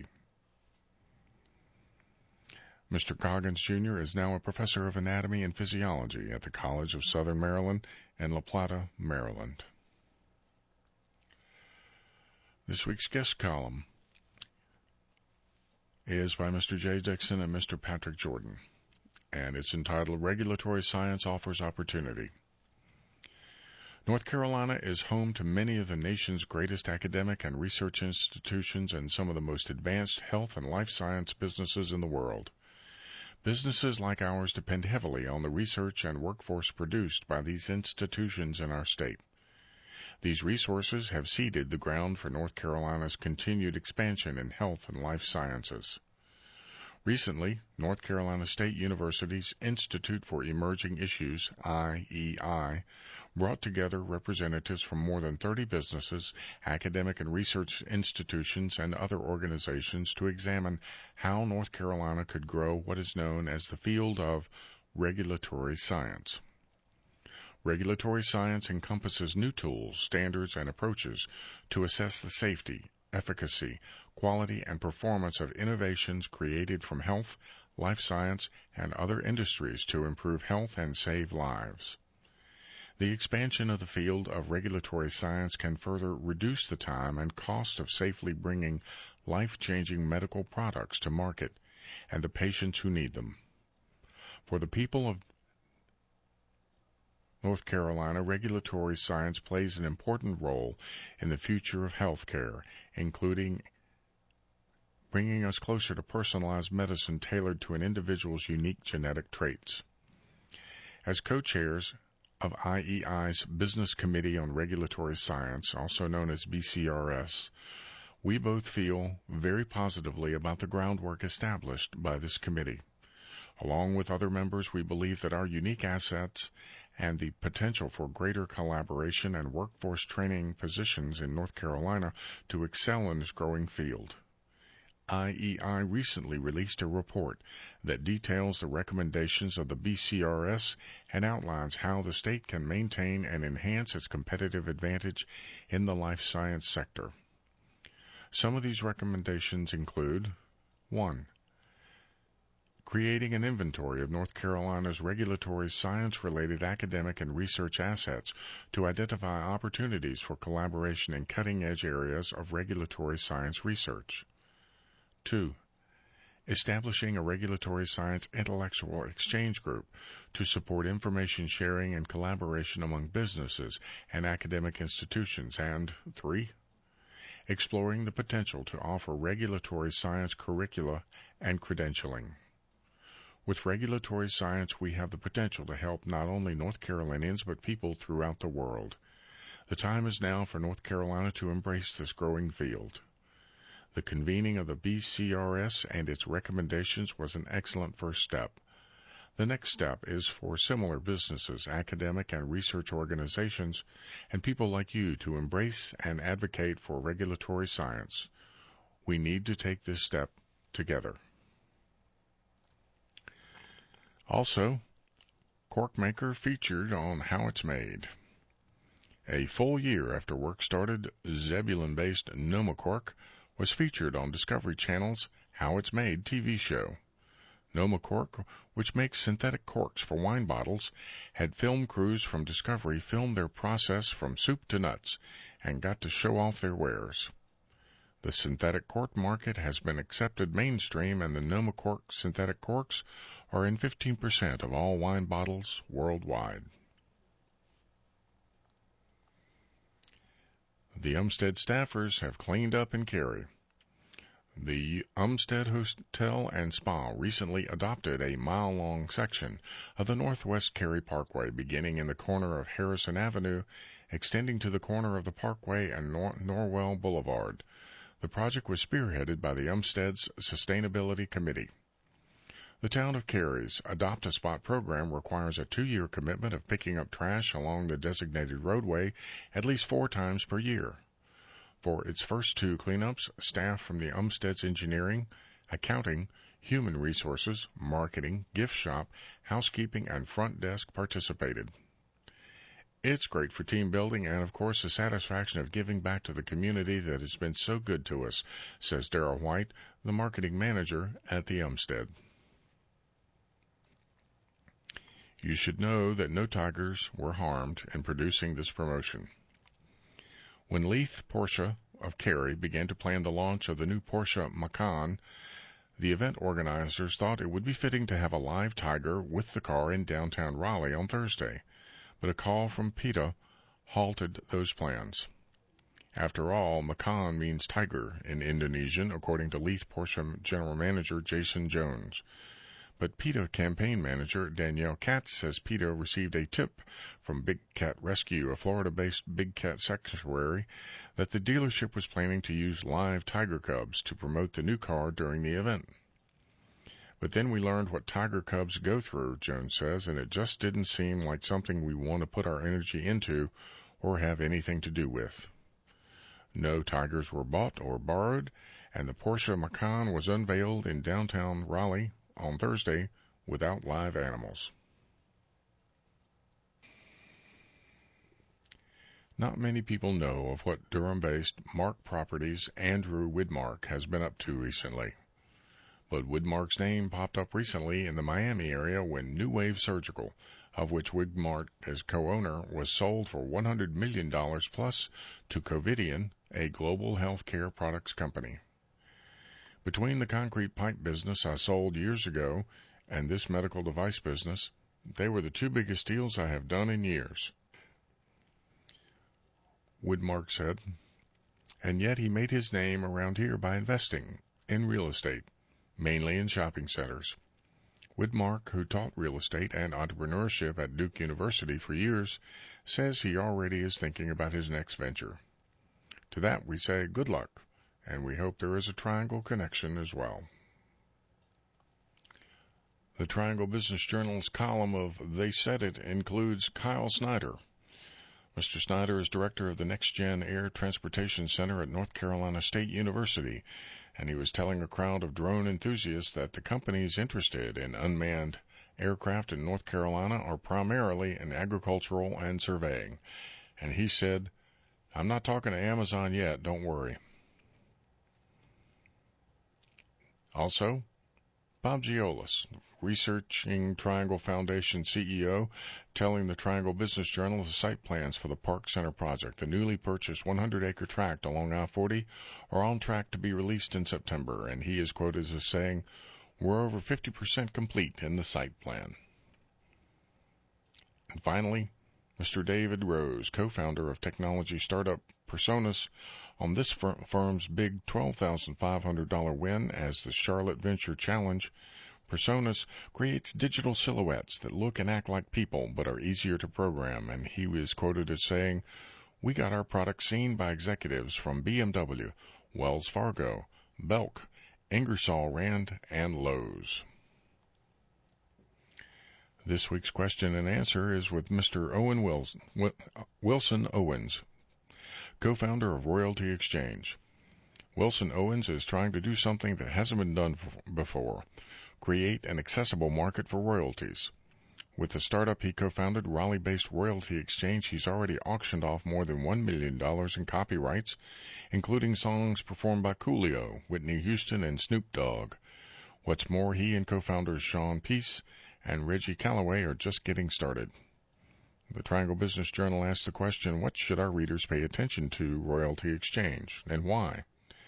Mister Coggins, Junior is now a professor of anatomy and physiology at the College of Southern Maryland in La Plata, Maryland. This week's guest column is by Mister Jay Dixon and Mister Patrick Jordan, and it's entitled Regulatory Science Offers Opportunity. North Carolina is home to many of the nation's greatest academic and research institutions and some of the most advanced health and life science businesses in the world. Businesses like ours depend heavily on the research and workforce produced by these institutions in our state. These resources have seeded the ground for North Carolina's continued expansion in health and life sciences. Recently, North Carolina State University's Institute for Emerging Issues, I E I, brought together representatives from more than thirty businesses, academic and research institutions, and other organizations to examine how North Carolina could grow what is known as the field of regulatory science. Regulatory science encompasses new tools, standards, and approaches to assess the safety, efficacy, quality, and performance of innovations created from health, life science, and other industries to improve health and save lives. The expansion of the field of regulatory science can further reduce the time and cost of safely bringing life-changing medical products to market and the patients who need them. For the people of North Carolina, regulatory science plays an important role in the future of healthcare, including bringing us closer to personalized medicine tailored to an individual's unique genetic traits. As co-chairs of I E I's Business Committee on Regulatory Science, also known as B C R S, we both feel very positively about the groundwork established by this committee. Along with other members, we believe that our unique assets and the potential for greater collaboration and workforce training positions in North Carolina to excel in this growing field. I E I recently released a report that details the recommendations of the B C R S and outlines how the state can maintain and enhance its competitive advantage in the life science sector. Some of these recommendations include: one. Creating an inventory of North Carolina's regulatory science-related academic and research assets to identify opportunities for collaboration in cutting-edge areas of regulatory science research. Two. Establishing a regulatory science intellectual exchange group to support information sharing and collaboration among businesses and academic institutions. And three. Exploring the potential to offer regulatory science curricula and credentialing. With regulatory science, we have the potential to help not only North Carolinians but people throughout the world. The time is now for North Carolina to embrace this growing field. The convening of the B C R S and its recommendations was an excellent first step. The next step is for similar businesses, academic and research organizations, and people like you to embrace and advocate for regulatory science. We need to take this step together. Also, Corkmaker featured on How It's Made. A full year after work started, Zebulon-based Nomacork was featured on Discovery Channel's How It's Made T V show. Nomacork, which makes synthetic corks for wine bottles, had film crews from Discovery film their process from soup to nuts and got to show off their wares. The synthetic cork market has been accepted mainstream, and the Nomacork synthetic corks are in fifteen percent of all wine bottles worldwide. The Umstead staffers have cleaned up in Cary. The Umstead Hotel and Spa recently adopted a mile-long section of the Northwest Cary Parkway, beginning in the corner of Harrison Avenue, extending to the corner of the Parkway and Nor- Norwell Boulevard. The project was spearheaded by the Umstead's Sustainability Committee. The town of Cary's Adopt a Spot program requires a two-year commitment of picking up trash along the designated roadway at least four times per year. For its first two cleanups, staff from the Umstead's engineering, accounting, human resources, marketing, gift shop, housekeeping, and front desk participated. It's great for team building and, of course, the satisfaction of giving back to the community that has been so good to us, says Darrell White, the marketing manager at the Umstead. You should know that no tigers were harmed in producing this promotion. When Leith Porsche of Cary began to plan the launch of the new Porsche Macan, the event organizers thought it would be fitting to have a live tiger with the car in downtown Raleigh on Thursday, but a call from PETA halted those plans. After all, Macan means tiger in Indonesian, according to Leith Porsche General Manager Jason Jones. But PETA campaign manager Danielle Katz says PETA received a tip from Big Cat Rescue, a Florida-based big cat sanctuary, that the dealership was planning to use live tiger cubs to promote the new car during the event. But then we learned what tiger cubs go through, Jones says, and it just didn't seem like something we want to put our energy into or have anything to do with. No tigers were bought or borrowed, and the Porsche Macan was unveiled in downtown Raleigh on Thursday without live animals. Not many people know of what Durham-based Mark Properties' Andrew Widmark has been up to recently. But Widmark's name popped up recently in the Miami area when New Wave Surgical, of which Widmark is co-owner, was sold for one hundred million dollars plus to Covidien, a global healthcare products company. Between the concrete pipe business I sold years ago and this medical device business, they were the two biggest deals I have done in years, Widmark said. And yet he made his name around here by investing in real estate, mainly in shopping centers. Widmark, who taught real estate and entrepreneurship at Duke University for years, says he already is thinking about his next venture. To that we say good luck, and we hope there is a Triangle connection as well. The Triangle Business Journal's column of They Said It includes Kyle Snyder. Mister Snyder is director of the Next Gen Air Transportation Center at North Carolina State University, and he was telling a crowd of drone enthusiasts that the companies interested in unmanned aircraft in North Carolina are primarily in agricultural and surveying. And he said, "I'm not talking to Amazon yet, don't worry." Also, Bob Giolis, Researching Triangle Foundation C E O, telling the Triangle Business Journal the site plans for the Park Center project, the newly purchased one hundred acre tract along I forty, are on track to be released in September, and he is quoted as saying, "We're over fifty percent complete in the site plan." And finally, Mister David Rose, co-founder of technology startup Personas, on this fir- firm's big twelve thousand five hundred dollars win as the Charlotte Venture Challenge. Personas creates digital silhouettes that look and act like people but are easier to program, and he was quoted as saying, "We got our product seen by executives from B M W, Wells Fargo, Belk, Ingersoll Rand, and Lowe's." This week's question and answer is with Mister Owen Wilson, Wilson Owens, co-founder of Royalty Exchange. Wilson Owens is trying to do something that hasn't been done before, create an accessible market for royalties. With the startup he co-founded, Raleigh-based Royalty Exchange, he's already auctioned off more than one million dollars in copyrights, including songs performed by Coolio, Whitney Houston, and Snoop Dogg. What's more, he and co-founders Sean Peace and Reggie Calloway are just getting started. The Triangle Business Journal asks the question, what should our readers pay attention to Royalty Exchange, and why?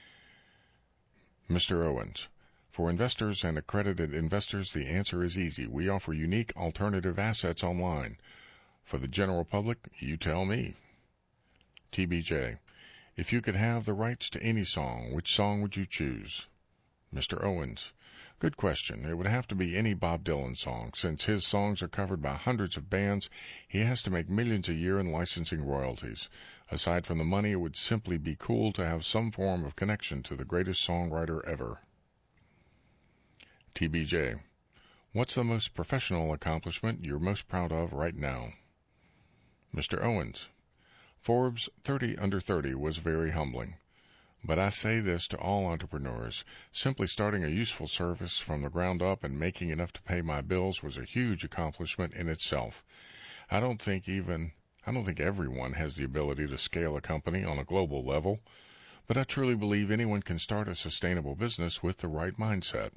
Mister Owens, for investors and accredited investors, the answer is easy. We offer unique alternative assets online. For the general public, you tell me. T B J, if you could have the rights to any song, which song would you choose? Mister Owens, good question. It would have to be any Bob Dylan song. Since his songs are covered by hundreds of bands, he has to make millions a year in licensing royalties. Aside from the money, it would simply be cool to have some form of connection to the greatest songwriter ever. T B J, what's the most professional accomplishment you're most proud of right now? Mister Owens, Forbes thirty under thirty was very humbling. But I say this to all entrepreneurs, simply starting a useful service from the ground up and making enough to pay my bills was a huge accomplishment in itself. I don't think even I don't think everyone has the ability to scale a company on a global level, but I truly believe anyone can start a sustainable business with the right mindset.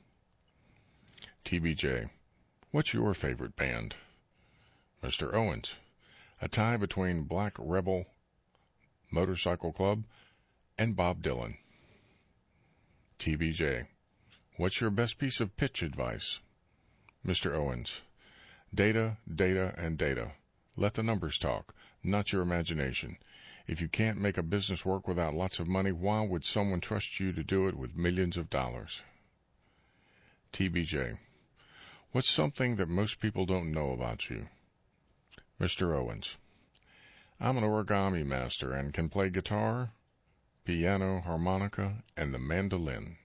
T B J, what's your favorite band? Mister Owens, a tie between Black Rebel Motorcycle Club and Bob Dylan. T B J, what's your best piece of pitch advice? Mister Owens, data, data, and data. Let the numbers talk, not your imagination. If you can't make a business work without lots of money, why would someone trust you to do it with millions of dollars? T B J, what's something that most people don't know about you? Mister Owens, I'm an origami master and can play guitar, piano, harmonica, and the mandolin.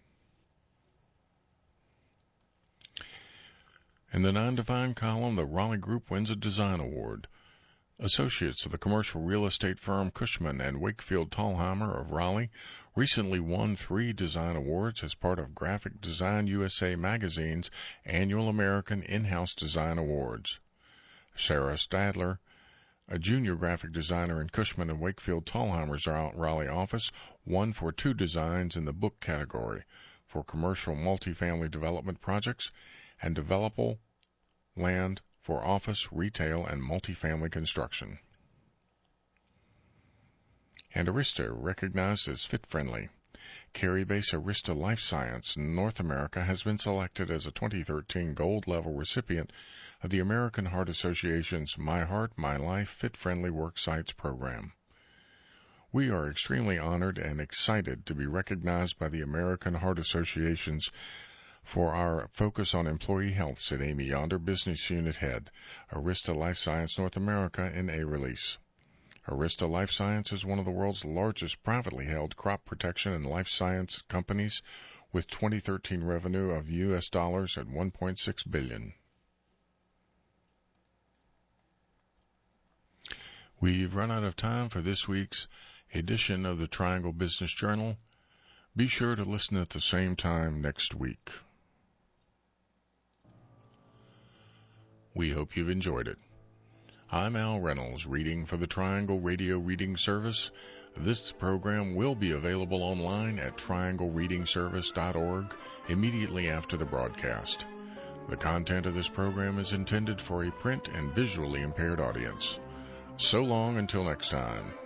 In the non-defined column, the Raleigh Group wins a design award. Associates of the commercial real estate firm Cushman and Wakefield Tallheimer of Raleigh recently won three design awards as part of Graphic Design U S A Magazine's annual American In-House Design Awards. Sarah Stadler, a junior graphic designer in Cushman and Wakefield Tallheimer's Raleigh office, won for two designs in the book category for commercial multifamily development projects and developable land for office, retail, and multifamily construction. And Arista, recognized as fit-friendly. Cary-based Arista Life Science North America has been selected as a twenty thirteen gold-level recipient of the American Heart Association's My Heart, My Life Fit-Friendly Work Sites program. We are extremely honored and excited to be recognized by the American Heart Association's for our focus on employee health, said Amy Yonder, business unit head, Arista Life Science North America, in a release. Arista Life Science is one of the world's largest privately held crop protection and life science companies, with twenty thirteen revenue of U S dollars at one point six billion dollars. We've run out of time for this week's edition of the Triangle Business Journal. Be sure to listen at the same time next week. We hope you've enjoyed it. I'm Al Reynolds, reading for the Triangle Radio Reading Service. This program will be available online at triangle reading service dot org immediately after the broadcast. The content of this program is intended for a print and visually impaired audience. So long until next time.